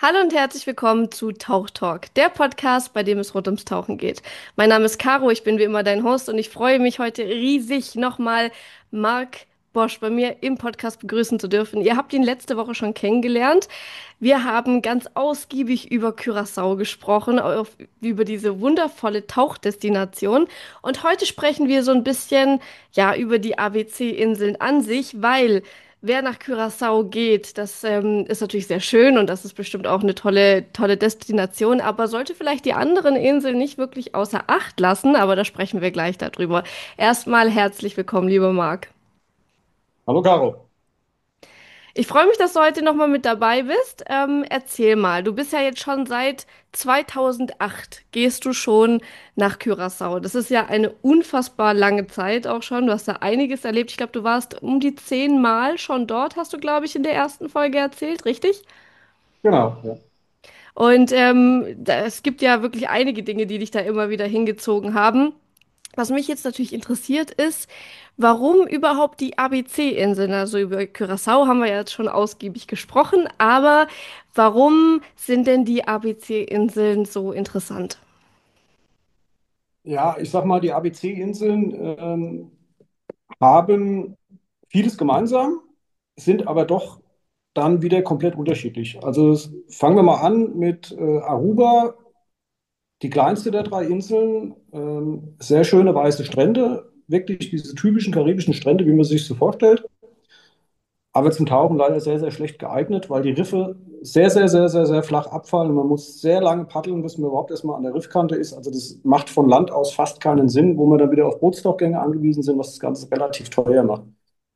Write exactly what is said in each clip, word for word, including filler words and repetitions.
Hallo und herzlich willkommen zu Tauch Talk, der Podcast, bei dem es rund ums Tauchen geht. Mein Name ist Caro, ich bin wie immer dein Host und ich freue mich heute riesig, nochmal Marc Bosch bei mir im Podcast begrüßen zu dürfen. Ihr habt ihn letzte Woche schon kennengelernt. Wir haben ganz ausgiebig über Curaçao gesprochen, auf, über diese wundervolle Tauchdestination. Und heute sprechen wir so ein bisschen, ja, über die A B C-Inseln an sich, weil wer nach Curaçao geht, das ähm, ist natürlich sehr schön und das ist bestimmt auch eine tolle, tolle Destination, aber sollte vielleicht die anderen Inseln nicht wirklich außer Acht lassen, aber da sprechen wir gleich darüber. Erstmal herzlich willkommen, lieber Marc. Hallo Caro. Ich freue mich, dass du heute nochmal mit dabei bist. Ähm, erzähl mal, du bist ja jetzt schon seit zweitausendacht, gehst du schon nach Curaçao. Das ist ja eine unfassbar lange Zeit auch schon. Du hast da einiges erlebt. Ich glaube, du warst um die zehn Mal schon dort, hast du, glaube ich, in der ersten Folge erzählt, richtig? Genau, ja. Und ähm, da, es gibt ja wirklich einige Dinge, die dich da immer wieder hingezogen haben. Was mich jetzt natürlich interessiert ist, warum überhaupt die A B C-Inseln? Also über Curaçao haben wir ja jetzt schon ausgiebig gesprochen, aber warum sind denn die A B C-Inseln so interessant? Ja, ich sag mal, die A B C-Inseln ähm, haben vieles gemeinsam, sind aber doch dann wieder komplett unterschiedlich. Also es- fangen wir mal an mit äh, Aruba, die kleinste der drei Inseln. Ähm, sehr schöne weiße Strände, wirklich diese typischen karibischen Strände, wie man sich so vorstellt. Aber zum Tauchen leider sehr, sehr schlecht geeignet, weil die Riffe sehr, sehr, sehr, sehr, sehr flach abfallen und man muss sehr lange paddeln, bis man überhaupt erstmal an der Riffkante ist. Also das macht von Land aus fast keinen Sinn, wo wir dann wieder auf Bootstauchgänge angewiesen sind, was das Ganze relativ teuer macht.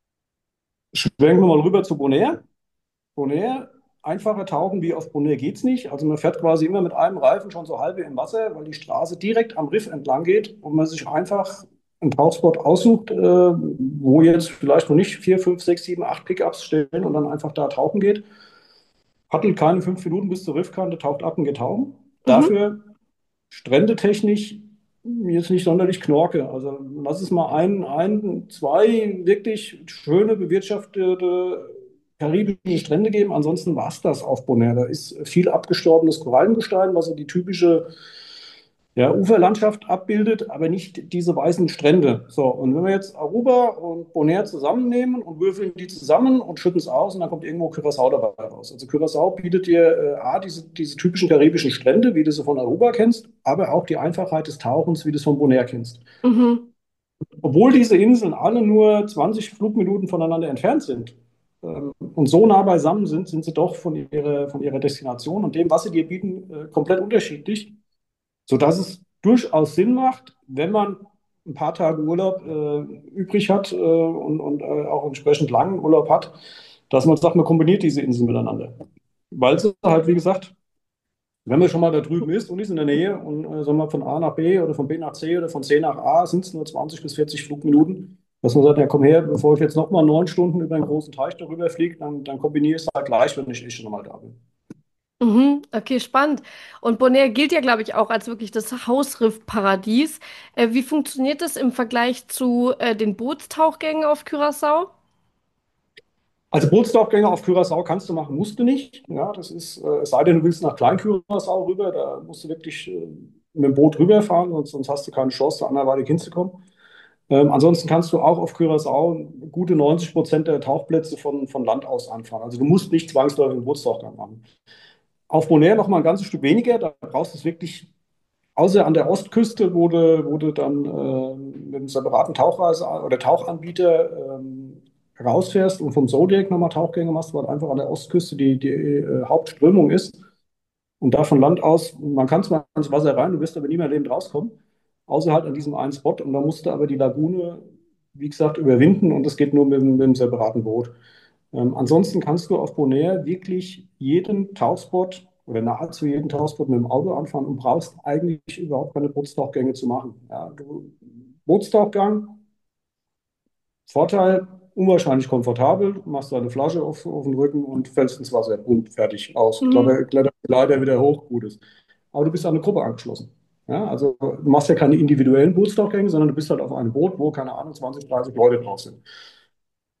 Schwenken wir mal rüber zu Bonaire. Bonaire, einfacher tauchen wie auf Bonaire geht's nicht. Also man fährt quasi immer mit einem Reifen schon so halb im Wasser, weil die Straße direkt am Riff entlang geht und man sich einfach einen Tauchspot aussucht, äh, wo jetzt vielleicht noch nicht vier, fünf, sechs, sieben, acht Pickups stehen und dann einfach da tauchen geht. Paddelt keine fünf Minuten bis zur Riffkante, taucht ab und geht tauchen. Mhm. Dafür strändetechnisch jetzt nicht sonderlich knorke. Also lass es mal ein, ein, zwei wirklich schöne bewirtschaftete karibische Strände geben. Ansonsten war es das auf Bonaire. Da ist viel abgestorbenes Korallengestein, was so die typische ja, Uferlandschaft abbildet, aber nicht diese weißen Strände. So, und wenn wir jetzt Aruba und Bonaire zusammennehmen und würfeln die zusammen und schütten es aus und dann kommt irgendwo Curaçao dabei raus. Also Curaçao bietet dir äh, A, diese, diese typischen karibischen Strände, wie du sie von Aruba kennst, aber auch die Einfachheit des Tauchens, wie du es von Bonaire kennst. Mhm. Obwohl diese Inseln alle nur zwanzig Flugminuten voneinander entfernt sind ähm, und so nah beisammen sind, sind sie doch von ihrer, von ihrer Destination und dem, was sie dir bieten, äh, komplett unterschiedlich, sodass es durchaus Sinn macht, wenn man ein paar Tage Urlaub äh, übrig hat äh, und, und äh, auch entsprechend langen Urlaub hat, dass man sagt, man kombiniert diese Inseln miteinander. Weil sie halt, wie gesagt, wenn man schon mal da drüben ist und ist in der Nähe und äh, sagen wir von A nach B oder von B nach C oder von C nach A, sind es nur zwanzig bis vierzig Flugminuten, dass man sagt, ja komm her, bevor ich jetzt nochmal neun Stunden über einen großen Teich darüber fliege, dann, dann kombiniere ich es halt gleich, wenn ich eh schon mal da bin. Mhm. Okay, spannend. Und Bonaire gilt ja, glaube ich, auch als wirklich das Hausriff-Paradies. Äh, wie funktioniert das im Vergleich zu äh, den Bootstauchgängen auf Curaçao? Also Bootstauchgänge auf Curaçao kannst du machen, musst du nicht. Ja, das ist, äh, es sei denn, du willst nach Klein-Curaçao rüber, da musst du wirklich äh, mit dem Boot rüberfahren, sonst, sonst hast du keine Chance, da anderweitig hinzukommen. Ähm, ansonsten kannst du auch auf Curaçao gute neunzig Prozent der Tauchplätze von, von Land aus anfahren. Also du musst nicht zwangsläufig einen Bootstauchgang machen. Auf Bonaire noch mal ein ganzes Stück weniger, da brauchst du es wirklich, außer an der Ostküste, wo du, wo du dann äh, mit einem separaten Tauchreise oder Tauchanbieter ähm, rausfährst und vom Zodiac nochmal Tauchgänge machst, weil einfach an der Ostküste die, die äh, Hauptströmung ist. Und da von Land aus, man kann zwar ins Wasser rein, du wirst aber nie mehr lebend rauskommen, außer halt an diesem einen Spot. Und da musst du aber die Lagune, wie gesagt, überwinden und das geht nur mit, mit einem separaten Boot. Ähm, ansonsten kannst du auf Bonaire wirklich jeden Tauchspot oder nahezu jeden Tauchspot mit dem Auto anfahren und brauchst eigentlich überhaupt keine Bootstauchgänge zu machen. Ja, du, Bootstauchgang, Vorteil, unwahrscheinlich komfortabel, du machst deine Flasche auf, auf den Rücken und fällst ins Wasser und fertig aus. Mhm. Kletter, kletter, Leiter wieder hoch, Gutes. Aber du bist an eine Gruppe angeschlossen. Ja, also du machst ja keine individuellen Bootstauchgänge, sondern du bist halt auf einem Boot, wo, keine Ahnung, zwanzig, dreißig Leute drauf sind.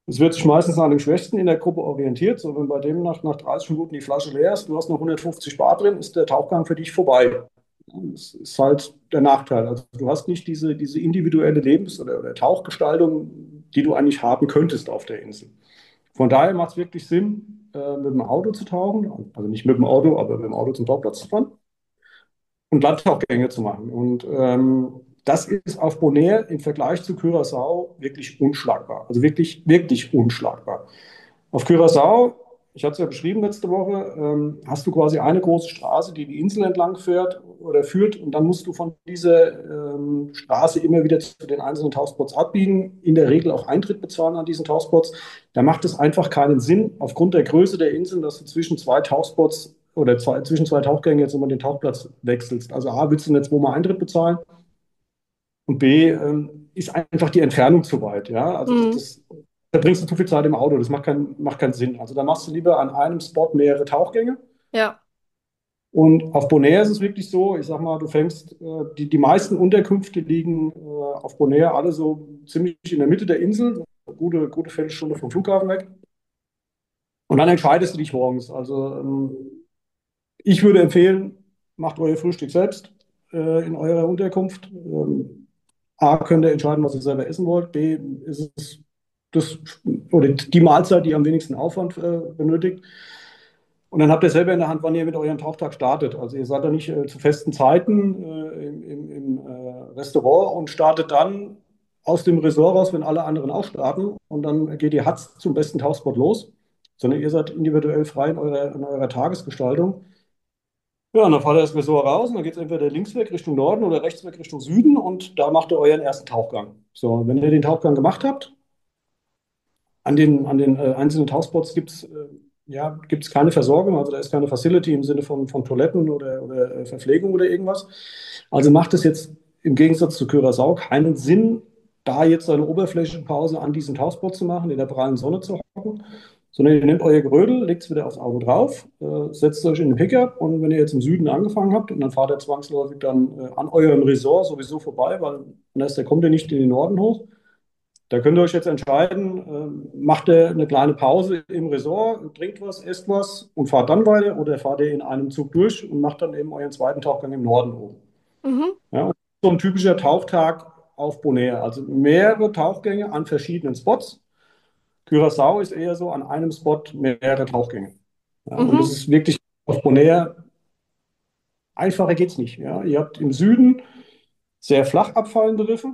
Es wird sich meistens an dem Schwächsten in der Gruppe orientiert. So, wenn bei dem nach, nach dreißig Minuten die Flasche leer ist, du hast noch hundertfünfzig Bar drin, ist der Tauchgang für dich vorbei. Das ist halt der Nachteil. Also du hast nicht diese, diese individuelle Lebens- oder, oder Tauchgestaltung, die du eigentlich haben könntest auf der Insel. Von daher macht es wirklich Sinn, äh, mit dem Auto zu tauchen. Also nicht mit dem Auto, aber mit dem Auto zum Tauchplatz zu fahren und Landtauchgänge zu machen. Und ähm, das ist auf Bonaire im Vergleich zu Curaçao wirklich unschlagbar. Also wirklich, wirklich unschlagbar. Auf Curaçao, ich hatte es ja beschrieben letzte Woche, ähm, hast du quasi eine große Straße, die die Insel entlang fährt oder führt, und dann musst du von dieser ähm, Straße immer wieder zu den einzelnen Tauchspots abbiegen, in der Regel auch Eintritt bezahlen an diesen Tauchspots. Da macht es einfach keinen Sinn, aufgrund der Größe der Inseln, dass du zwischen zwei Tauchspots oder zwei, zwischen zwei Tauchgängen jetzt immer den Tauchplatz wechselst. Also A, willst du nicht zweimal Eintritt bezahlen, und B, ähm, ist einfach die Entfernung zu weit. Ja? Also das, Mhm. das, da bringst du zu viel Zeit im Auto. Das macht, kein, macht keinen Sinn. Also da machst du lieber an einem Spot mehrere Tauchgänge. Ja. Und auf Bonaire ist es wirklich so, ich sag mal, du fängst, äh, die, die meisten Unterkünfte liegen äh, auf Bonaire alle so ziemlich in der Mitte der Insel, gute, gute Viertelstunde vom Flughafen weg. Und dann entscheidest du dich morgens. Also ähm, ich würde empfehlen, macht euer Frühstück selbst äh, in eurer Unterkunft. Ähm, A, könnt ihr entscheiden, was ihr selber essen wollt. B, ist es das oder die Mahlzeit, die am wenigsten Aufwand äh, benötigt. Und dann habt ihr selber in der Hand, wann ihr mit eurem Tauchtag startet. Also ihr seid da nicht äh, zu festen Zeiten äh, im, im, im äh, Restaurant und startet dann aus dem Resort raus, wenn alle anderen auch starten. Und dann geht ihr hatz zum besten Tauchspot los, sondern ihr seid individuell frei in eurer, in eurer Tagesgestaltung. Ja, und dann fahrt ihr das Resort raus und dann geht es entweder links weg Richtung Norden oder rechts weg Richtung Süden, und da macht ihr euren ersten Tauchgang. So, wenn ihr den Tauchgang gemacht habt, an den, an den äh, einzelnen Tauchspots gibt es äh, ja, gibt's keine Versorgung, also da ist keine Facility im Sinne von, von Toiletten oder, oder äh, Verpflegung oder irgendwas. Also macht es jetzt im Gegensatz zu Curaçao keinen Sinn, da jetzt eine Oberflächenpause an diesem Tauchspot zu machen, in der prallen Sonne zu hocken, sondern ihr nehmt euer Gerödel, legt es wieder aufs Auto drauf, äh, setzt euch in den Pickup, und wenn ihr jetzt im Süden angefangen habt, und dann fahrt ihr zwangsläufig dann äh, an eurem Resort sowieso vorbei, weil anders der kommt ihr nicht in den Norden hoch. Da könnt ihr euch jetzt entscheiden, ähm, macht ihr eine kleine Pause im Resort, trinkt was, esst was und fahrt dann weiter, oder fahrt ihr in einem Zug durch und macht dann eben euren zweiten Tauchgang im Norden oben. Mhm. Ja, und so ein typischer Tauchtag auf Bonaire, also mehrere Tauchgänge an verschiedenen Spots. Curaçao ist eher so an einem Spot mehrere Tauchgänge. Ja, und das Mhm. ist wirklich auf Bonaire, einfacher geht es nicht. Ja. Ihr habt im Süden sehr flach abfallende Riffe,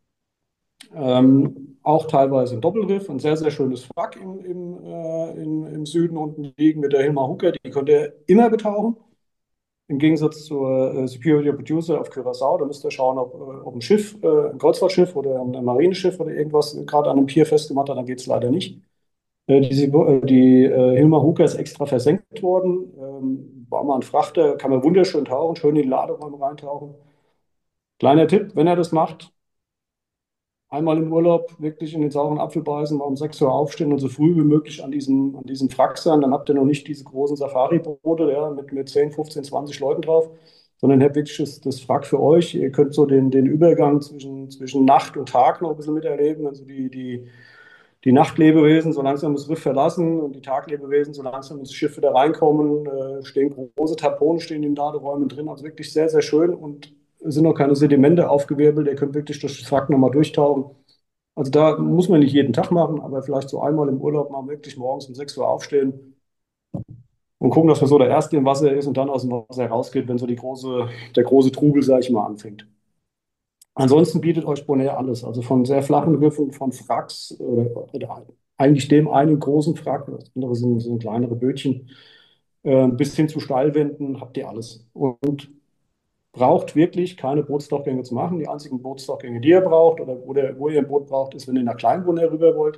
ähm, auch teilweise ein Doppelriff, ein sehr, sehr schönes Wrack im, im, äh, im, im Süden unten liegen mit der Hilmar Hooker, die könnt ihr immer betauchen. Im Gegensatz zur äh, Superior Producer auf Curaçao, da müsst ihr schauen, ob, äh, ob ein Schiff, äh, ein Kreuzfahrtschiff oder ein Marineschiff oder irgendwas gerade an einem Pier festgemacht hat, dann geht es leider nicht. Äh, die äh, die äh, Hilmar Hooker ist extra versenkt worden, ähm, war mal ein Frachter, kann man wunderschön tauchen, schön in die Laderäume reintauchen. Kleiner Tipp, wenn er das macht, einmal im Urlaub wirklich in den sauren Apfel beißen, mal um sechs Uhr aufstehen und so früh wie möglich an diesem, an diesem Wrack sein. Dann habt ihr noch nicht diese großen Safari-Boote, ja, mit, mit zehn, fünfzehn, zwanzig Leuten drauf, sondern ihr habt wirklich das, das Wrack für euch. Ihr könnt so den, den Übergang zwischen, zwischen Nacht und Tag noch ein bisschen miterleben. Also die, die, die Nachtlebewesen so langsam das Riff verlassen und die Taglebewesen so langsam ins Schiff wieder reinkommen. Äh, stehen große Tapone stehen in den Laderäumen drin. Also wirklich sehr, sehr schön, und es sind noch keine Sedimente aufgewirbelt. Ihr könnt wirklich durch das Wrack nochmal durchtauchen. Also da muss man nicht jeden Tag machen, aber vielleicht so einmal im Urlaub mal wirklich morgens um sechs Uhr aufstehen und gucken, dass man so der Erste im Wasser ist und dann aus dem Wasser rausgeht, wenn so die große, der große Trubel, sage ich mal, anfängt. Ansonsten bietet euch Bonaire alles, also von sehr flachen Riffen, von Wracks oder, oder eigentlich dem einen großen Wrack, das andere sind, sind kleinere Bötchen, äh, bis hin zu Steilwänden habt ihr alles. Und braucht wirklich keine Bootstochgänge zu machen. Die einzigen Bootstochgänge, die ihr braucht oder, oder wo ihr ein Boot braucht, ist, wenn ihr nach Kleinbonaire rüber wollt.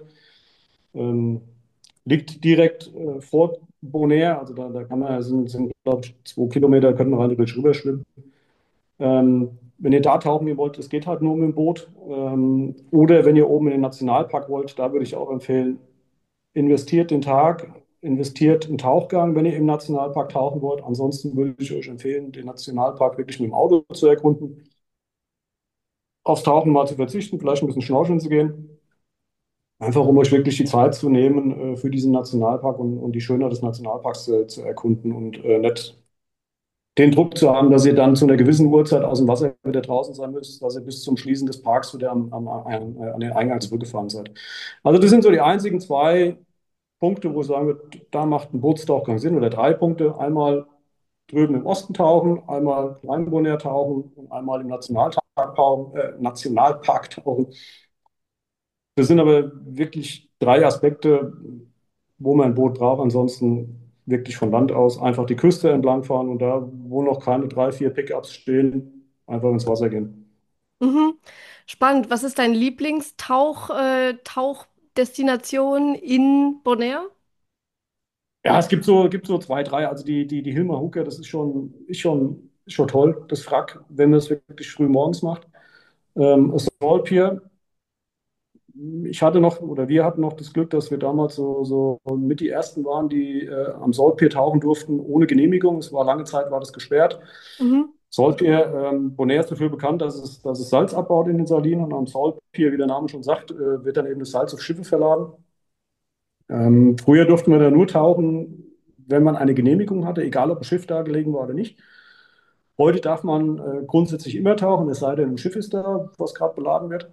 Ähm, liegt direkt äh, vor Bonaire, also da, da kann man, sind, sind glaube ich, zwei Kilometer, können wir rein theoretisch rüberschwimmen. Ähm, wenn ihr da tauchen gehen wollt, es geht halt nur mit dem Boot. Ähm, oder wenn ihr oben in den Nationalpark wollt, da würde ich auch empfehlen, investiert den Tag, investiert einen Tauchgang, wenn ihr im Nationalpark tauchen wollt. Ansonsten würde ich euch empfehlen, den Nationalpark wirklich mit dem Auto zu erkunden, aufs Tauchen mal zu verzichten, vielleicht ein bisschen schnorcheln zu gehen. Einfach um euch wirklich die Zeit zu nehmen äh, für diesen Nationalpark und, und die Schönheit des Nationalparks äh, zu erkunden und äh, nicht den Druck zu haben, dass ihr dann zu einer gewissen Uhrzeit aus dem Wasser wieder draußen sein müsst, dass ihr bis zum Schließen des Parks wieder am, am, an, an den Eingang zurückgefahren seid. Also das sind so die einzigen zwei Punkte, wo ich sagen würde, da macht ein Bootstauchgang Sinn, oder drei Punkte. Einmal drüben im Osten tauchen, einmal Kleinbonaire tauchen und einmal im Nationalpark tauchen, äh, Nationalpark tauchen. Das sind aber wirklich drei Aspekte, wo man ein Boot braucht. Ansonsten wirklich von Land aus einfach die Küste entlangfahren und da, wo noch keine drei, vier Pickups stehen, einfach ins Wasser gehen. Mhm. Spannend. Was ist dein Lieblingstauch, äh, Tauchdestination in Bonaire? Ja, es gibt so, gibt so zwei, drei. Also die, die, die Hilmar Hucke, das ist schon, ist schon, ist schon toll, das Wrack, wenn man es wirklich früh morgens macht. Ähm, Assault Pier, ich hatte noch, oder wir hatten noch das Glück, dass wir damals so, so mit die Ersten waren, die äh, am Salt Pier tauchen durften, ohne Genehmigung. Es war lange Zeit, war das gesperrt. Mhm. Salt Pier, ähm, Bonaire ist dafür bekannt, dass es, dass es Salz abbaut in den Salinen und am Salt Pier, wie der Name schon sagt, äh, wird dann eben das Salz auf Schiffe verladen. Ähm, früher durften wir da nur tauchen, wenn man eine Genehmigung hatte, egal ob ein Schiff da gelegen war oder nicht. Heute darf man äh, grundsätzlich immer tauchen, es sei denn, ein Schiff ist da, was gerade beladen wird.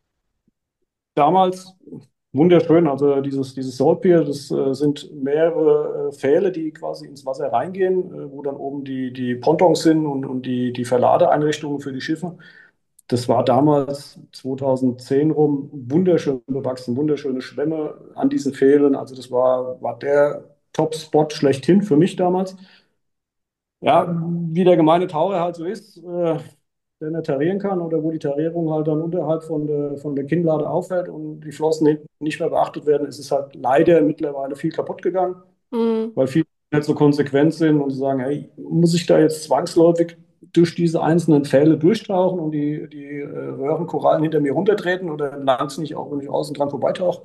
Damals wunderschön, also dieses, dieses Saltpier, das äh, sind mehrere äh, Pfähle, die quasi ins Wasser reingehen, äh, wo dann oben die, die Pontons sind und, und die, die Verladeeinrichtungen für die Schiffe. Das war damals zweitausendzehn rum wunderschön bewachsen, wunderschöne Schwämme an diesen Pfählen. Also das war, war der Top-Spot schlechthin für mich damals. Ja, wie der gemeine Taucher halt so ist, äh, der nicht tarieren kann oder wo die Tarierung halt dann unterhalb von der, von der Kinnlade aufhört und die Flossen hinten nicht mehr beachtet werden, ist es halt leider mittlerweile viel kaputt gegangen, Mhm. weil viele nicht so konsequent sind und sagen, hey, muss ich da jetzt zwangsläufig durch diese einzelnen Pfähle durchtauchen und die, die äh, Röhrenkorallen hinter mir runtertreten oder langt es nicht auch, wenn ich außen dran vorbeitauche?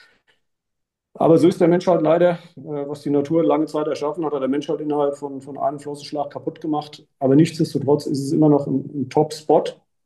Aber so ist der Mensch halt leider, äh, was die Natur lange Zeit erschaffen hat, hat der Mensch halt innerhalb von, von einem Flossenschlag kaputt gemacht. Aber nichtsdestotrotz ist es immer noch ein, ein Top-Spot,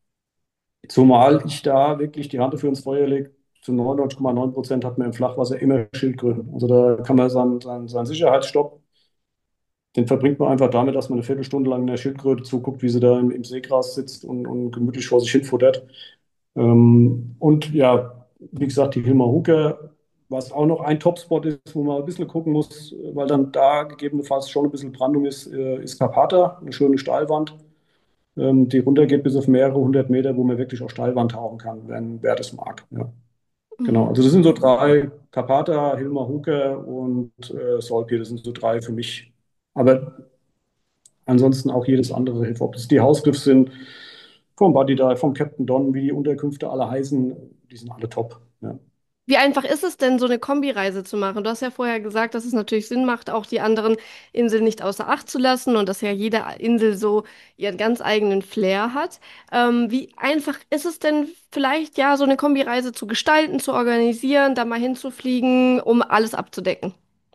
zumal ich da wirklich die Hand dafür ins Feuer lege. Zu neunundneunzig Komma neun Prozent hat man im Flachwasser immer Schildkröten. Also da kann man seinen, seinen, seinen Sicherheitsstopp, den verbringt man einfach damit, dass man eine Viertelstunde lang in der Schildkröte zuguckt, wie sie da im, im Seegras sitzt und, und gemütlich vor sich hin futtert. Ähm, und ja, wie gesagt, die Hilmar Huker, was auch noch ein Topspot ist, wo man ein bisschen gucken muss, weil dann da gegebenenfalls schon ein bisschen Brandung ist, äh, ist Karpata, eine schöne Steilwand, ähm, die runtergeht bis auf mehrere hundert Meter, wo man wirklich auf Steilwand tauchen kann, wenn wer das mag. Ja, genau. Mhm. Also das sind so drei, Karpata, Hilmar Huker und äh, Solpier, das sind so drei für mich. Aber ansonsten auch jedes andere Hip-Hop. Ob es die Hausgriffs sind, vom Buddy Dive, vom Captain Don, wie die Unterkünfte alle heißen, die sind alle top. Ja. Wie einfach ist es denn, so eine Kombireise zu machen? Du hast ja vorher gesagt, dass es natürlich Sinn macht, auch die anderen Inseln nicht außer Acht zu lassen und dass ja jede Insel so ihren ganz eigenen Flair hat. Ähm, wie einfach ist es denn vielleicht, ja, so eine Kombireise zu gestalten, zu organisieren, da mal hinzufliegen, um alles abzudecken?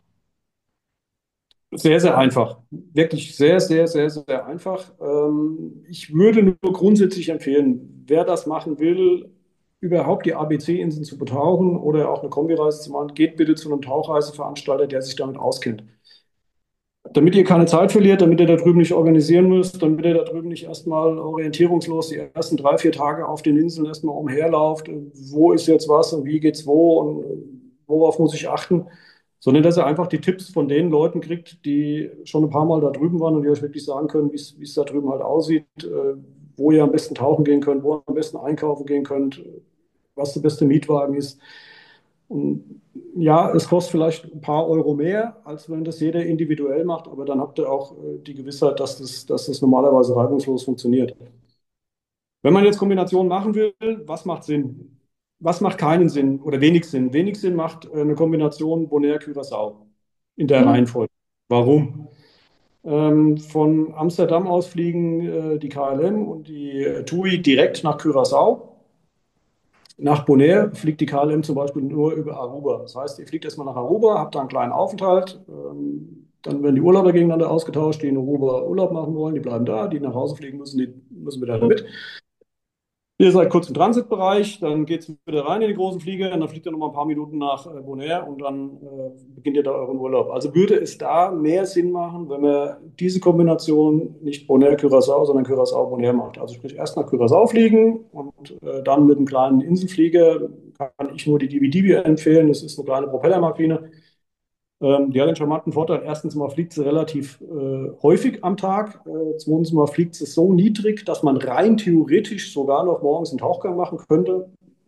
Sehr, sehr einfach. Wirklich sehr, sehr, sehr, sehr einfach. Ähm, ich würde nur grundsätzlich empfehlen, wer das machen will, überhaupt die A B C-Inseln zu betauchen oder auch eine Kombireise zu machen, geht bitte zu einem Tauchreiseveranstalter, der sich damit auskennt. Damit ihr keine Zeit verliert, damit ihr da drüben nicht organisieren müsst, damit ihr da drüben nicht erstmal orientierungslos die ersten drei, vier Tage auf den Inseln erstmal umherlauft, wo ist jetzt was und wie geht's wo und worauf muss ich achten, sondern dass ihr einfach die Tipps von den Leuten kriegt, die schon ein paar Mal da drüben waren und die euch wirklich sagen können, wie es wie es da drüben halt aussieht, äh, wo ihr am besten tauchen gehen könnt, wo ihr am besten einkaufen gehen könnt, was der beste Mietwagen ist. Und ja, es kostet vielleicht ein paar Euro mehr, als wenn das jeder individuell macht, aber dann habt ihr auch äh, die Gewissheit, dass das, dass das normalerweise reibungslos funktioniert. Wenn man jetzt Kombinationen machen will, was macht Sinn? Was macht keinen Sinn oder wenig Sinn? Wenig Sinn macht äh, eine Kombination Bonaire-Curaçao in der Mhm. Reihenfolge. Warum? Ähm, von Amsterdam aus fliegen äh, die K L M und die äh, T U I direkt nach Curaçao. Nach Bonaire fliegt die K L M zum Beispiel nur über Aruba. Das heißt, ihr fliegt erstmal nach Aruba, habt da einen kleinen Aufenthalt. Ähm, dann werden die Urlauber gegeneinander ausgetauscht, die in Aruba Urlaub machen wollen, die bleiben da, die nach Hause fliegen müssen, die müssen wieder mit. Ihr seid kurz im Transitbereich, dann geht es wieder rein in den großen Flieger und dann fliegt ihr noch mal ein paar Minuten nach äh, Bonaire und dann äh, beginnt ihr da euren Urlaub. Also würde es da mehr Sinn machen, wenn man diese Kombination nicht Bonaire-Curaçao, sondern Curaçao-Bonaire macht. Also sprich erst nach Curaçao fliegen und äh, dann mit einem kleinen Inselflieger kann ich nur die Divi Divi empfehlen. Das ist eine kleine Propellermaschine. Ähm, die hat den charmanten Vorteil, erstens mal fliegt sie relativ äh, häufig am Tag. Äh, zweitens mal fliegt sie so niedrig, dass man rein theoretisch sogar noch morgens einen Tauchgang machen könnte.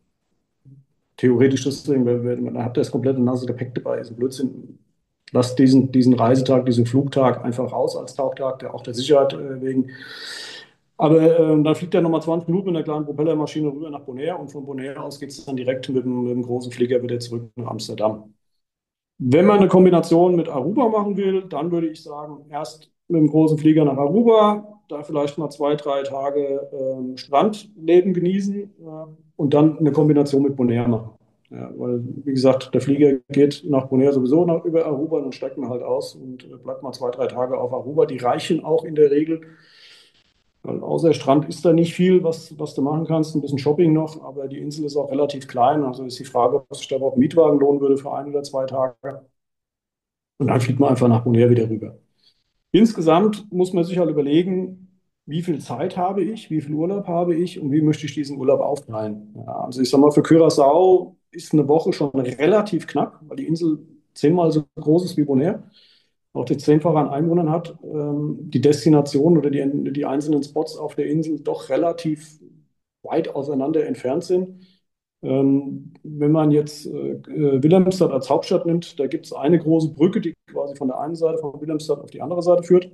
Theoretisch deswegen, weil weil man hat das komplette nasse Gepäck dabei, ist ein Blödsinn. Lasst diesen, diesen Reisetag, diesen Flugtag einfach raus als Tauchtag, der auch der Sicherheit äh, wegen. Aber ähm, dann fliegt er nochmal zwanzig Minuten mit einer kleinen Propellermaschine rüber nach Bonaire und von Bonaire aus geht es dann direkt mit dem, mit dem großen Flieger wieder zurück nach Amsterdam. Wenn man eine Kombination mit Aruba machen will, dann würde ich sagen, erst mit dem großen Flieger nach Aruba, da vielleicht mal zwei, drei Tage ähm, Strandleben genießen äh, und dann eine Kombination mit Bonaire machen. Ja, weil, wie gesagt, der Flieger geht nach Bonaire sowieso nach, über Aruba, dann steigt man halt aus und äh, bleibt mal zwei, drei Tage auf Aruba. Die reichen auch in der Regel, weil außer Strand ist da nicht viel, was, was du machen kannst. Ein bisschen Shopping noch, aber die Insel ist auch relativ klein. Also ist die Frage, ob sich da überhaupt ein Mietwagen lohnen würde für ein oder zwei Tage. Und dann fliegt man einfach nach Bonaire wieder rüber. Insgesamt muss man sich halt überlegen, wie viel Zeit habe ich, wie viel Urlaub habe ich und wie möchte ich diesen Urlaub aufteilen. Ja, also ich sag mal, für Curaçao ist eine Woche schon relativ knapp, weil die Insel zehnmal so groß ist wie Bonaire, auch die zehnfache an Einwohnern hat, ähm, die Destination oder die, die einzelnen Spots auf der Insel doch relativ weit auseinander entfernt sind. Ähm, wenn man jetzt äh, äh, Wilhelmstad als Hauptstadt nimmt, da gibt es eine große Brücke, die quasi von der einen Seite von Wilhelmstad auf die andere Seite führt.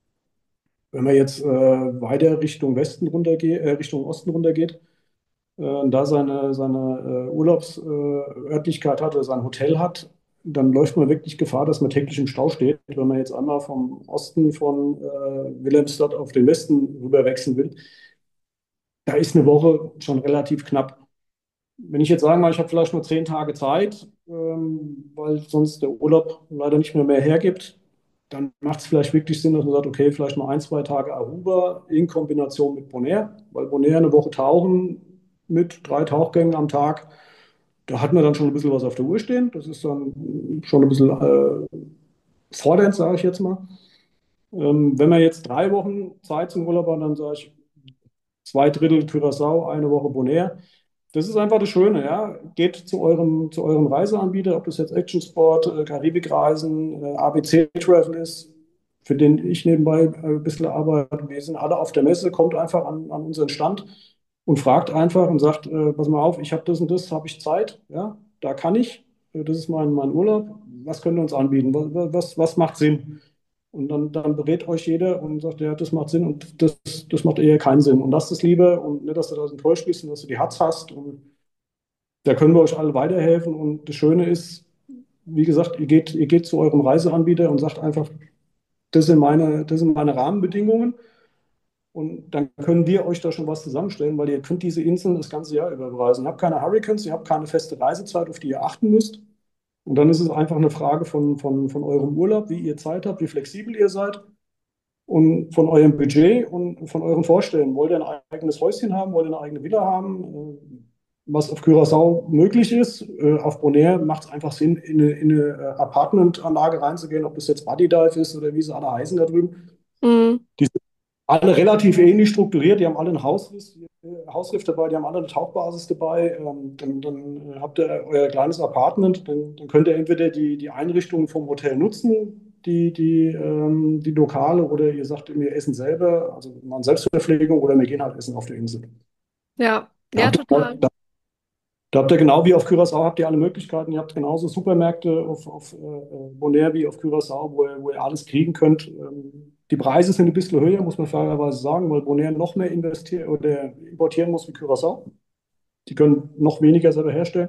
Wenn man jetzt äh, weiter Richtung Westen runtergeht, äh, Richtung Osten runtergeht, äh, und da seine, seine äh, Urlaubsörtlichkeit hat oder sein Hotel hat, dann läuft man wirklich Gefahr, dass man täglich im Stau steht. Wenn man jetzt einmal vom Osten von äh, Wilhelmstad auf den Westen rüber wechseln will, da ist eine Woche schon relativ knapp. Wenn ich jetzt sagen mal, ich habe vielleicht nur zehn Tage Zeit, ähm, weil sonst der Urlaub leider nicht mehr mehr hergibt, dann macht es vielleicht wirklich Sinn, dass man sagt, okay, vielleicht mal ein, zwei Tage Aruba in Kombination mit Bonaire, weil Bonaire eine Woche tauchen mit drei Tauchgängen am Tag, da hat man dann schon ein bisschen was auf der Uhr stehen. Das ist dann schon ein bisschen äh, fordernd, sage ich jetzt mal. Ähm, wenn man jetzt drei Wochen Zeit zum Urlaub hat, dann sage ich zwei Drittel Curaçao, eine Woche Bonaire. Das ist einfach das Schöne, ja. Geht zu eurem, zu eurem Reiseanbieter, ob das jetzt Action Sport, äh, Karibikreisen, äh, A B C Travel ist, für den ich nebenbei äh, ein bisschen arbeite. Wir sind alle auf der Messe, kommt einfach an, an unseren Stand und fragt einfach und sagt, äh, pass mal auf, ich habe das und das, habe ich Zeit, ja, da kann ich, äh, das ist mein, mein Urlaub, was könnt ihr uns anbieten, was, was, was macht Sinn? Und dann, dann berät euch jeder und sagt, ja, das macht Sinn und das, das macht eher keinen Sinn. Und lasst es lieber und nicht, dass du da enttäuscht bist und dass du die Hatz hast. Und da können wir euch alle weiterhelfen. Und das Schöne ist, wie gesagt, ihr geht, ihr geht zu eurem Reiseanbieter und sagt einfach, das sind meine, das sind meine Rahmenbedingungen. Und dann können wir euch da schon was zusammenstellen, weil ihr könnt diese Inseln das ganze Jahr über bereisen. Ihr habt keine Hurricanes, ihr habt keine feste Reisezeit, auf die ihr achten müsst. Und dann ist es einfach eine Frage von, von, von eurem Urlaub, wie ihr Zeit habt, wie flexibel ihr seid und von eurem Budget und von euren Vorstellungen. Wollt ihr ein eigenes Häuschen haben? Wollt ihr eine eigene Villa haben? Äh, Was auf Curaçao möglich ist. Äh, Auf Bonaire macht es einfach Sinn, in eine, in eine äh, Apartmentanlage reinzugehen, ob das jetzt Buddy Dive ist oder wie sie alle heißen da drüben. Mhm. Die sind alle relativ ähnlich strukturiert. Die haben alle einen Hausriff, äh, Hausriff dabei, die haben alle eine Tauchbasis dabei. Ähm, Dann, dann äh, habt ihr euer kleines Apartment. Dann, dann könnt ihr entweder die, die Einrichtungen vom Hotel nutzen, die, die, ähm, die Lokale, oder ihr sagt, wir essen selber, also machen Selbstverpflegung oder wir gehen halt essen auf der Insel. Ja, Da ja, habt ihr, total. da, da habt ihr genau wie auf Curaçao habt ihr alle Möglichkeiten. Ihr habt genauso Supermärkte auf, auf äh, Bonaire wie auf Curaçao, wo ihr, wo ihr alles kriegen könnt. Ähm, die Preise sind ein bisschen höher, muss man fairerweise sagen, weil Bonaire noch mehr investieren oder importieren muss wie Curaçao. Die können noch weniger selber herstellen.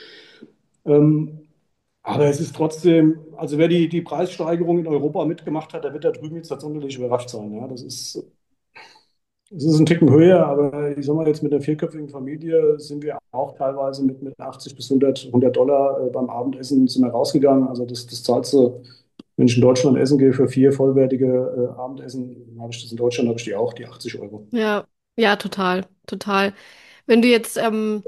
Ähm, aber es ist trotzdem, also wer die, die Preissteigerung in Europa mitgemacht hat, der wird da drüben jetzt sonderlich überrascht sein. Ja, das ist, es ist ein Ticken höher, aber ich sag mal, jetzt mit einer vierköpfigen Familie sind wir auch teilweise mit, mit achtzig bis hundert, hundert Dollar äh, beim Abendessen sind wir rausgegangen. Also das, das zahlst du, wenn ich in Deutschland essen gehe für vier vollwertige äh, Abendessen, habe ich das in Deutschland, habe ich die auch, die achtzig Euro. Ja, ja, total, total. Wenn du jetzt ähm,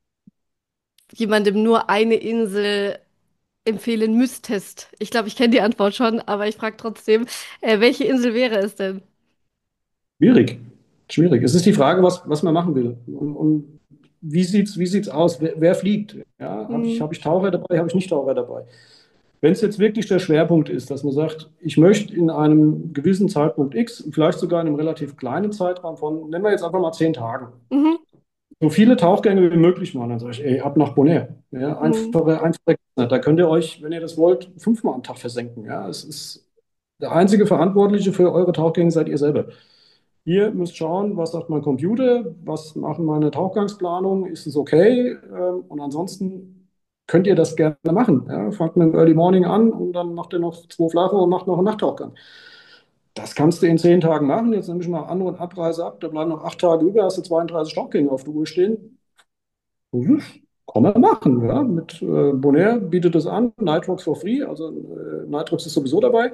jemandem nur eine Insel empfehlen müsstest, ich glaube, ich kenne die Antwort schon, aber ich frage trotzdem, äh, welche Insel wäre es denn? Schwierig. Schwierig. Es ist die Frage, was, was man machen will. Und, und wie sieht's, wie sieht's aus? Wer, wer fliegt? Ja, habe ich, Hm. hab ich Taucher dabei, habe ich nicht Taucher dabei? Wenn es jetzt wirklich der Schwerpunkt ist, dass man sagt, ich möchte in einem gewissen Zeitpunkt X, vielleicht sogar in einem relativ kleinen Zeitraum von, nennen wir jetzt einfach mal zehn Tagen, Mhm. so viele Tauchgänge wie möglich machen, dann sage ich, ey, ab nach Bonaire. Ja, Mhm. einfache, einfache, da könnt ihr euch, wenn ihr das wollt, fünfmal am Tag versenken. Ja, es ist der einzige Verantwortliche für eure Tauchgänge seid ihr selber. Ihr müsst schauen, was sagt mein Computer, was machen meine Tauchgangsplanung, ist es okay? Ähm, Und ansonsten könnt ihr das gerne machen. Ja, fangt mit dem Early Morning an und dann macht ihr noch zwei flache und macht noch einen Nachttauchgang. Das kannst du in zehn Tagen machen. Jetzt nehme ich mal An- und Abreise ab. Da bleiben noch acht Tage über, hast du zweiunddreißig Tauchgänge auf der Uhr stehen. Mhm. Kann man machen. Ja. Mit äh, Bonaire bietet es an. Nitrox for free. Also äh, Nitrox ist sowieso dabei.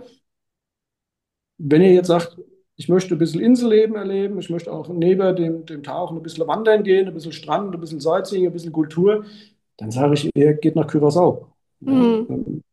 Wenn ihr jetzt sagt, ich möchte ein bisschen Inselleben erleben, ich möchte auch neben dem, dem Tauchen ein bisschen wandern gehen, ein bisschen Strand, ein bisschen Sightseeing, ein bisschen Kultur, dann sage ich, ihr geht nach Curaçao. Ja, Mhm. ähm,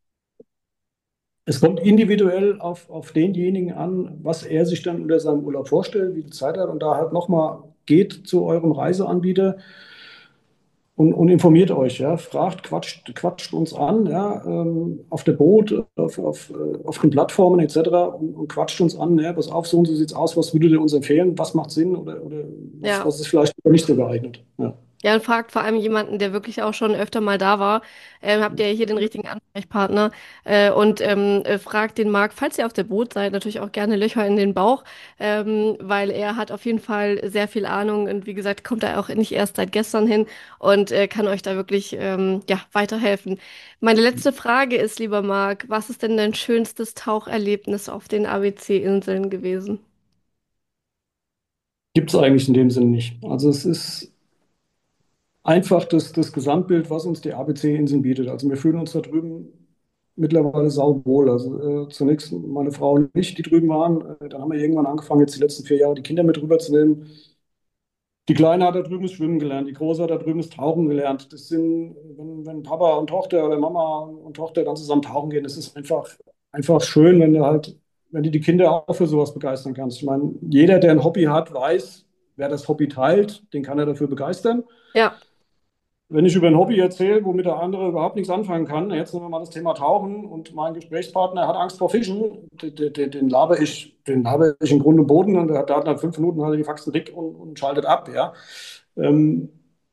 es kommt individuell auf, auf denjenigen an, was er sich dann unter seinem Urlaub vorstellt, wie viel Zeit er hat und da halt nochmal geht zu eurem Reiseanbieter und, und informiert euch, ja, fragt, quatscht, quatscht uns an, ja, ähm, auf der Boot, auf, auf, äh, auf den Plattformen et cetera und, und quatscht uns an, ja, pass auf, so und so sieht's aus, was würdet ihr uns empfehlen, was macht Sinn oder, oder was, Ja. was ist vielleicht nicht so geeignet. Ja. Ja, und fragt vor allem jemanden, der wirklich auch schon öfter mal da war. Ähm, habt ihr hier den richtigen Ansprechpartner äh, und ähm, äh, fragt den Marc, falls ihr auf der Boot seid, natürlich auch gerne Löcher in den Bauch, ähm, weil er hat auf jeden Fall sehr viel Ahnung und wie gesagt, kommt er auch nicht erst seit gestern hin und äh, kann euch da wirklich ähm, ja, weiterhelfen. Meine letzte Frage ist, lieber Marc, was ist denn dein schönstes Taucherlebnis auf den A B C-Inseln gewesen? Gibt es eigentlich in dem Sinne nicht. Also es ist einfach das, das Gesamtbild, was uns die A B C-Inseln bietet. Also wir fühlen uns da drüben mittlerweile sauwohl. Also äh, zunächst meine Frau und ich, die drüben waren. Äh, dann haben wir irgendwann angefangen, jetzt die letzten vier Jahre die Kinder mit rüberzunehmen. Die Kleine hat da drüben das Schwimmen gelernt, die Große hat da drüben das Tauchen gelernt. Das sind, wenn, wenn Papa und Tochter oder Mama und Tochter dann zusammen tauchen gehen, das ist einfach, einfach schön, wenn du halt, wenn du die Kinder auch für sowas begeistern kannst. Ich meine, jeder, der ein Hobby hat, weiß, wer das Hobby teilt, den kann er dafür begeistern. Ja. Wenn ich über ein Hobby erzähle, womit der andere überhaupt nichts anfangen kann, jetzt nehmen wir mal das Thema Tauchen und mein Gesprächspartner hat Angst vor Fischen, den, den, den laber ich, den laber ich im Grund und Boden und der hat da nach fünf Minuten hat er die Faxen dick und, und schaltet ab, ja. Ähm,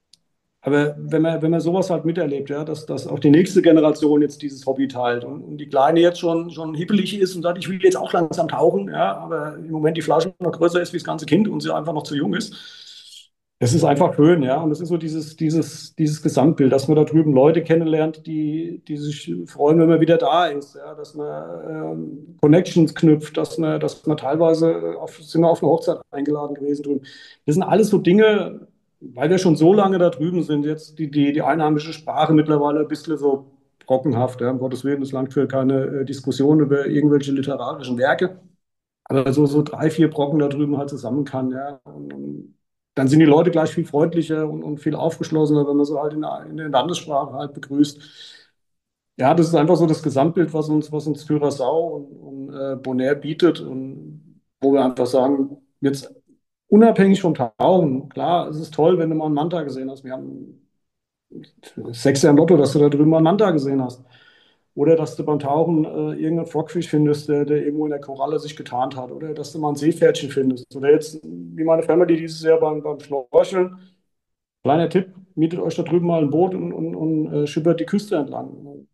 aber wenn man, wenn man sowas halt miterlebt, ja, dass, dass auch die nächste Generation jetzt dieses Hobby teilt und, und die Kleine jetzt schon, schon hippelig ist und sagt, ich will jetzt auch langsam tauchen, ja, aber im Moment die Flasche noch größer ist wie das ganze Kind und sie einfach noch zu jung ist. Das ist einfach schön, ja. Und das ist so dieses, dieses, dieses Gesamtbild, dass man da drüben Leute kennenlernt, die, die sich freuen, wenn man wieder da ist, ja, dass man ähm, Connections knüpft, dass man, dass man teilweise auf, sind wir auf eine Hochzeit eingeladen gewesen drüben. Das sind alles so Dinge, weil wir schon so lange da drüben sind, jetzt die, die, die einheimische Sprache mittlerweile ein bisschen so brockenhaft, ja, um Gottes Willen, das langt für keine äh, Diskussion über irgendwelche literarischen Werke. Aber so, so drei, vier Brocken da drüben halt zusammen kann, ja. Und, und dann sind die Leute gleich viel freundlicher und, und viel aufgeschlossener, wenn man so halt in der, in der Landessprache halt begrüßt. Ja, das ist einfach so das Gesamtbild, was uns, was uns Curaçao und, und äh, Bonaire bietet und wo wir einfach sagen, jetzt unabhängig vom Tauchen, klar, es ist toll, wenn du mal einen Manta gesehen hast. Wir haben sechs Jahre im Lotto, dass du da drüben mal einen Manta gesehen hast. Oder dass du beim Tauchen äh, irgendeinen Frogfisch findest, der, der irgendwo in der Koralle sich getarnt hat. Oder dass du mal ein Seepferdchen findest. Oder jetzt, wie meine Family dieses Jahr beim, beim Schnorcheln. Kleiner Tipp, mietet euch da drüben mal ein Boot und, und, und äh, schippert die Küste entlang.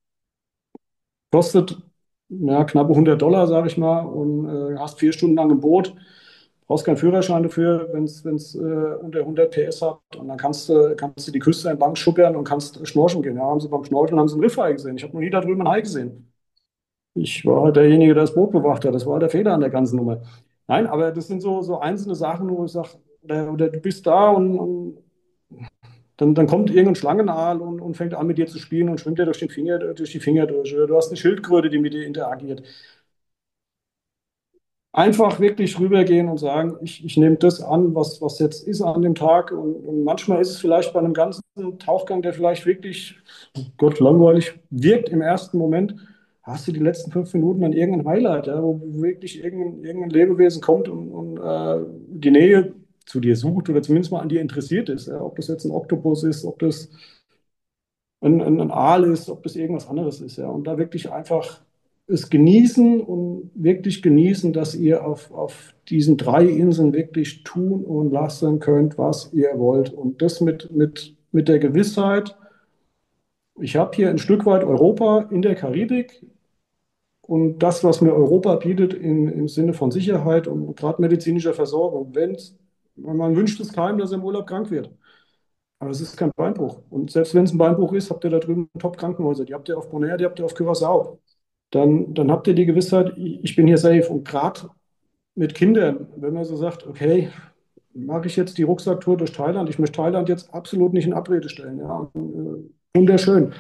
Kostet ja, knappe hundert Dollar, sage ich mal, und äh, hast vier Stunden lang ein Boot. Brauchst keinen Führerschein dafür, wenn es äh, unter hundert P S hat. Und dann kannst du kannst du die Küste entlang schuppern und kannst schnorcheln gehen. Ja, haben sie beim Schnorcheln haben sie einen Riffhai gesehen. Ich habe noch nie da drüben einen Hai gesehen. Ich war halt derjenige, der das Boot bewacht hat. Das war halt der Fehler an der ganzen Nummer. Nein, aber das sind so, so einzelne Sachen, wo ich sage, oder, oder du bist da und, und dann, dann kommt irgendein Schlangenaal und, und fängt an mit dir zu spielen und schwimmt dir durch den Finger, durch die Finger durch. Oder du hast eine Schildkröte, die mit dir interagiert. Einfach wirklich rübergehen und sagen, ich, ich nehme das an, was, was jetzt ist an dem Tag. Und, und manchmal ist es vielleicht bei einem ganzen Tauchgang, der vielleicht wirklich, Gott, langweilig wirkt im ersten Moment, hast du die letzten fünf Minuten an irgendein Highlight, ja, wo wirklich irgendein, irgendein Lebewesen kommt und, und äh, die Nähe zu dir sucht oder zumindest mal an dir interessiert ist. Ja. Ob das jetzt ein Oktopus ist, ob das ein, ein, ein Aal ist, ob das irgendwas anderes ist. Ja. Und da wirklich einfach es genießen und wirklich genießen, dass ihr auf, auf diesen drei Inseln wirklich tun und lassen könnt, was ihr wollt. Und das mit, mit, mit der Gewissheit, ich habe hier ein Stück weit Europa in der Karibik und das, was mir Europa bietet im, im Sinne von Sicherheit und gerade medizinischer Versorgung. Wenn's, man wünscht es keinem, dass er im Urlaub krank wird. Aber es ist kein Beinbruch. Und selbst wenn es ein Beinbruch ist, habt ihr da drüben Top-Krankenhäuser. Die habt ihr auf Bonaire, die habt ihr auf Curaçao. Dann, dann habt ihr die Gewissheit, ich ich bin hier safe. Und gerade mit Kindern, wenn man so sagt, okay, mache ich jetzt die Rucksacktour durch Thailand, ich möchte Thailand jetzt absolut nicht in Abrede stellen. Ja, und, äh, wunderschön.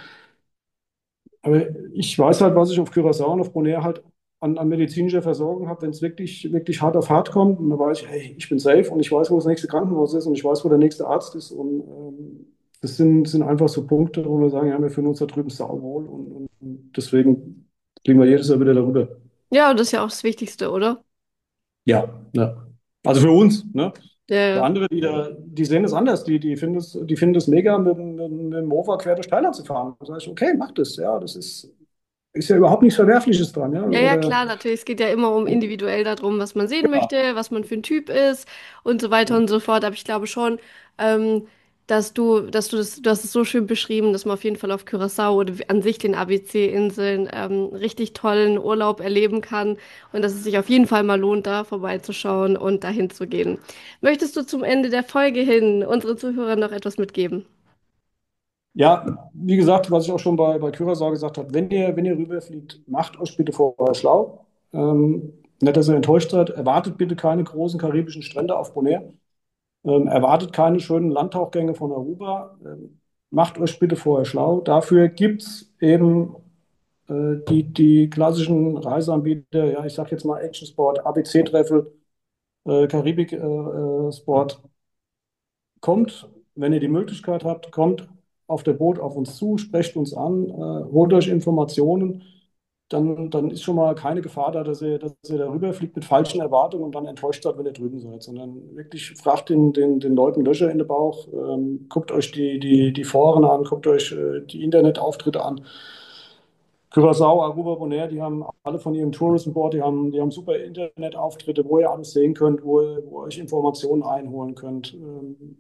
Aber ich weiß halt, was ich auf Curaçao und auf Bonaire halt an, an medizinischer Versorgung habe, wenn es wirklich, wirklich hart auf hart kommt. Und dann weiß ich, hey, ich bin safe und ich weiß, wo das nächste Krankenhaus ist und ich weiß, wo der nächste Arzt ist. Und ähm, das sind, sind einfach so Punkte, wo wir sagen, ja, wir fühlen uns da drüben sauwohl und, und, und deswegen fliegen wir jedes Jahr wieder darüber. Ja, und das ist ja auch das Wichtigste, oder? Ja, ja. Also für uns, ne? Ja, Der ja. andere, die, da, die sehen es anders. Die, die finden es, die finden es mega, mit, mit, mit dem Mofa quer durch Thailand zu fahren. Da sage ich, okay, mach das. Ja, das ist, ist ja überhaupt nichts Verwerfliches dran. Ja? Ja, ja, Oder, klar, natürlich. Es geht ja immer um individuell darum, was man sehen ja. möchte, was man für ein Typ ist und so weiter und so fort. Aber ich glaube schon, ähm, dass du, dass du das, du hast es so schön beschrieben, dass man auf jeden Fall auf Curaçao oder an sich den A B C-Inseln ähm, richtig tollen Urlaub erleben kann und dass es sich auf jeden Fall mal lohnt, da vorbeizuschauen und dahin zu gehen. Möchtest du zum Ende der Folge hin unseren Zuhörern noch etwas mitgeben? Ja, wie gesagt, was ich auch schon bei, bei Curaçao gesagt habe, wenn ihr, wenn ihr rüberfliegt, macht euch bitte vorher schlau. Ähm, nicht, dass ihr enttäuscht seid. Erwartet bitte keine großen karibischen Strände auf Bonaire. Ähm, erwartet keine schönen Landtauchgänge von Aruba. Ähm, macht euch bitte vorher schlau. Dafür gibt es eben äh, die, die klassischen Reiseanbieter, ja, ich sage jetzt mal Action Sport, A B C-Treffel, äh, Karibik äh, äh, Sport. Kommt, wenn ihr die Möglichkeit habt, kommt auf der Boot auf uns zu, sprecht uns an, äh, holt euch Informationen. Dann, dann ist schon mal keine Gefahr da, dass ihr, dass ihr darüber fliegt mit falschen Erwartungen und dann enttäuscht seid, wenn ihr drüben seid, sondern wirklich fragt den, den, den Leuten Löcher in den Bauch, ähm, guckt euch die, die, die Foren an, guckt euch äh, die Internetauftritte an. Curaçao, Aruba, Bonaire, die haben alle von ihrem Tourism Board, die haben, die haben super Internetauftritte, wo ihr alles sehen könnt, wo ihr, wo ihr euch Informationen einholen könnt. Ähm,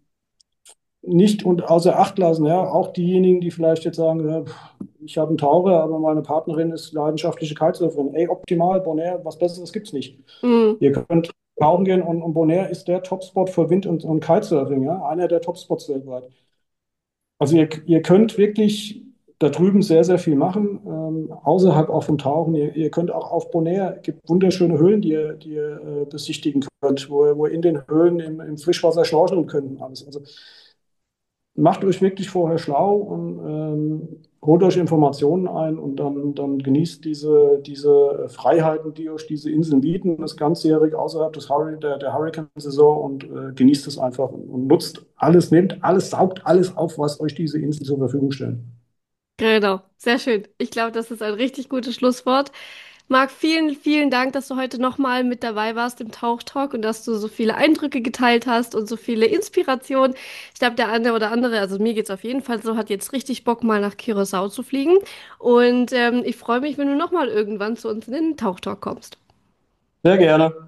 nicht und außer Acht lassen, ja, auch diejenigen, die vielleicht jetzt sagen, ja, ich habe einen Taucher, aber meine Partnerin ist leidenschaftliche Kitesurferin. Ey, optimal, Bonaire, was Besseres gibt's nicht. Mhm. Ihr könnt tauchen gehen und, und Bonaire ist der Topspot für Wind- und, und Kitesurfing, ja, einer der Topspots weltweit. Also ihr, ihr könnt wirklich da drüben sehr, sehr viel machen, ähm, außerhalb auch vom Tauchen. Ihr, ihr könnt auch auf Bonaire, es gibt wunderschöne Höhlen, die ihr, die ihr äh, besichtigen könnt, wo, ihr- wo ihr in den Höhlen im, im Frischwasser schnorcheln könnt und alles. Also macht euch wirklich vorher schlau und ähm, holt euch Informationen ein und dann, dann genießt diese, diese Freiheiten, die euch diese Inseln bieten, das ganzjährig außerhalb des Hurri der, der Hurricane-Saison und äh, genießt es einfach und, und nutzt alles, nehmt alles, saugt alles auf, was euch diese Inseln zur Verfügung stellen. Genau, sehr schön. Ich glaube, das ist ein richtig gutes Schlusswort. Marc, vielen, vielen Dank, dass du heute nochmal mit dabei warst im Tauchtalk und dass du so viele Eindrücke geteilt hast und so viele Inspirationen. Ich glaube, der eine oder andere, also mir geht's auf jeden Fall so, hat jetzt richtig Bock, mal nach Curaçao zu fliegen. Und ähm, ich freue mich, wenn du nochmal irgendwann zu uns in den Tauchtalk kommst. Sehr gerne.